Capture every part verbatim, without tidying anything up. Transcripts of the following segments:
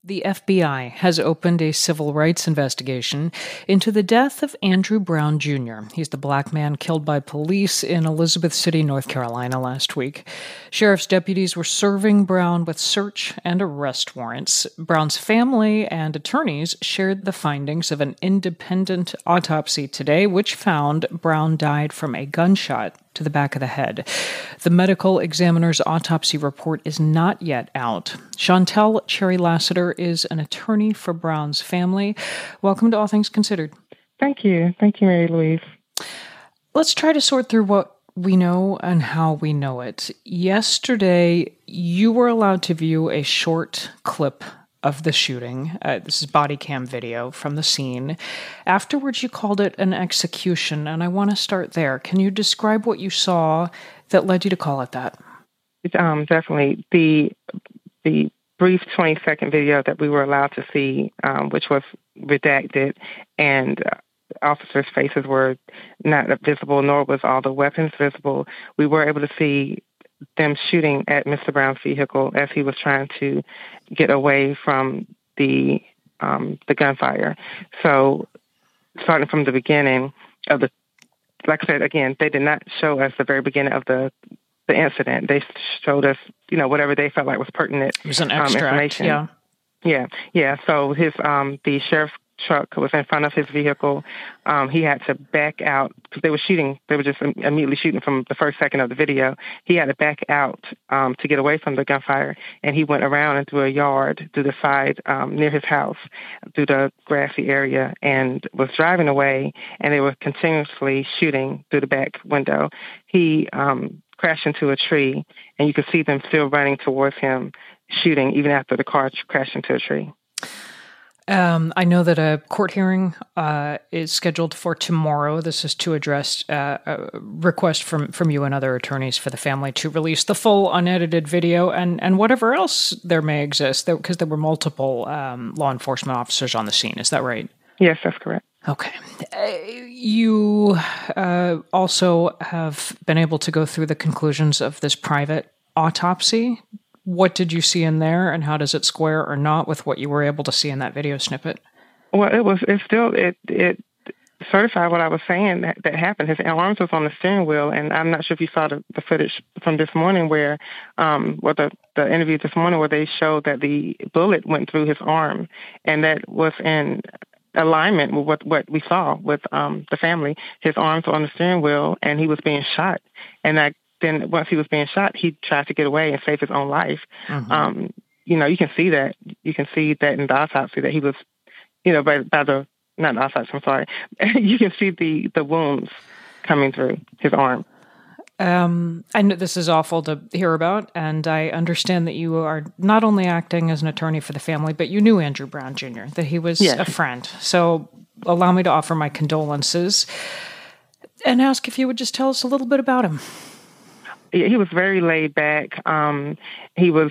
The F B I has opened a civil rights investigation into the death of Andrew Brown Junior He's the black man killed by police in Elizabeth City, North Carolina last week. Sheriff's deputies were serving Brown with search and arrest warrants. Brown's family and attorneys shared the findings of an independent autopsy today, which found Brown died from a gunshot to the back of the head. The medical examiner's autopsy report is not yet out. Chantel Cherry Lassiter is an attorney for Brown's family. Welcome to All Things Considered. Thank you. Thank you, Mary Louise. Let's try to sort through what we know and how we know it. Yesterday, you were allowed to view a short clip of the shooting. Uh, this is body cam video from the scene. Afterwards, you called it an execution, and I want to start there. Can you describe what you saw that led you to call it that? Um, definitely. The the brief twenty-second video that we were allowed to see, um, which was redacted, and uh, officers' faces were not visible, nor was all the weapons visible. We were able to see them shooting at Mister Brown's vehicle as he was trying to get away from the um, the gunfire. So, starting from the beginning of the, like I said, again, they did not show us the very beginning of the the incident. They showed us, you know, whatever they felt like was pertinent. It was an um, extract, information. yeah. Yeah, yeah. So his um, the sheriff's truck was in front of his vehicle. Um, he had to back out because they were shooting. They were just immediately shooting from the first second of the video. He had to back out um, to get away from the gunfire, and he went around into a yard through the side um, near his house, through the grassy area, and was driving away. And they were continuously shooting through the back window. He um, crashed into a tree, and you could see them still running towards him, shooting even after the car crashed into a tree. Um, I know that a court hearing uh, is scheduled for tomorrow. This is to address uh, a request from, from you and other attorneys for the family to release the full unedited video and, and whatever else there may exist, because there, there were multiple um, law enforcement officers on the scene. Is that right? Yes, that's correct. Okay. Uh, you uh, also have been able to go through the conclusions of this private autopsy. What did you see in there, and how does it square or not with what you were able to see in that video snippet? Well, it was, it still, it, it certified what I was saying that, that happened. His arms was on the steering wheel, and I'm not sure if you saw the, the footage from this morning where, um, or the, the interview this morning where they showed that the bullet went through his arm, and that was in alignment with what, what we saw with um, the family. His arms were on the steering wheel, and he was being shot, and that then once he was being shot, he tried to get away and save his own life. Mm-hmm. Um, you know, you can see that. You can see that in the autopsy that he was, you know, by, by the, not the autopsy, I'm sorry. You can see the, the wounds coming through his arm. Um, I know this is awful to hear about, and I understand that you are not only acting as an attorney for the family, but you knew Andrew Brown Junior, that he was yes. a friend. So allow me to offer my condolences and ask if you would just tell us a little bit about him. He was very laid back. Um, he was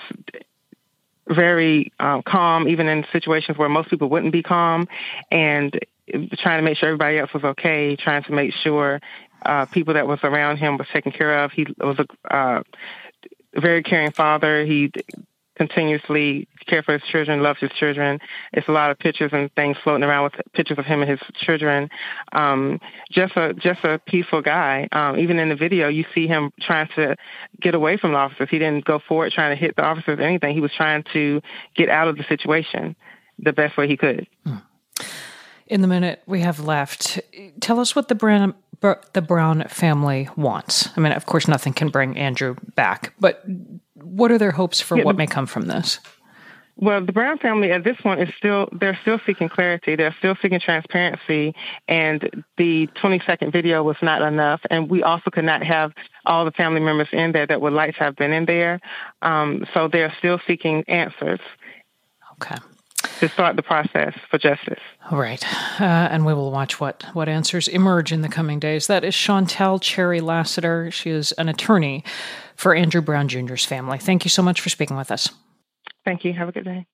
very um, calm, even in situations where most people wouldn't be calm, and trying to make sure everybody else was okay, trying to make sure uh, people that was around him was taken care of. He was a uh, very caring father. He continuously cared for his children, loved his children. It's a lot of pictures and things floating around with pictures of him and his children. Um, just a just a peaceful guy. Um, even in the video, you see him trying to get away from the officers. He didn't go forward trying to hit the officers or anything. He was trying to get out of the situation the best way he could. In the minute we have left, tell us what the Brown, the Brown family wants. I mean, of course, nothing can bring Andrew back, but what are their hopes for yeah, what may come from this? Well, the Brown family at this point is still, they're still seeking clarity. They're still seeking transparency. And the twenty-second video was not enough. And we also could not have all the family members in there that would like to have been in there. Um, so they're still seeking answers. Okay. To start the process for justice. All right. Uh, and we will watch what, what answers emerge in the coming days. That is Chantel Cherry Lassiter. She is an attorney for Andrew Brown Junior's family. Thank you so much for speaking with us. Thank you. Have a good day.